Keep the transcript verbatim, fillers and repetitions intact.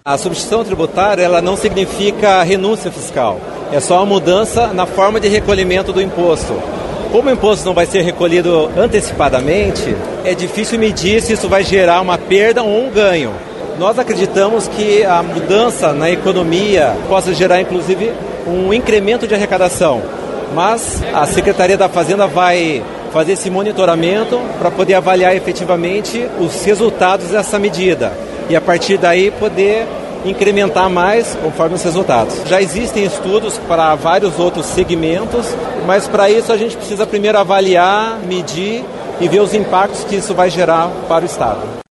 A substituição tributária ela não significa renúncia fiscal, é só uma mudança na forma de recolhimento do imposto. Como o imposto não vai ser recolhido antecipadamente, é difícil medir se isso vai gerar uma perda ou um ganho. Nós acreditamos que a mudança na economia possa gerar, inclusive, um incremento de arrecadação, mas a Secretaria da Fazenda vai fazer esse monitoramento para poder avaliar efetivamente os resultados dessa medida e, a partir daí, poder incrementar mais conforme os resultados. Já existem estudos para vários outros segmentos, mas para isso a gente precisa primeiro avaliar, medir e ver os impactos que isso vai gerar para o Estado.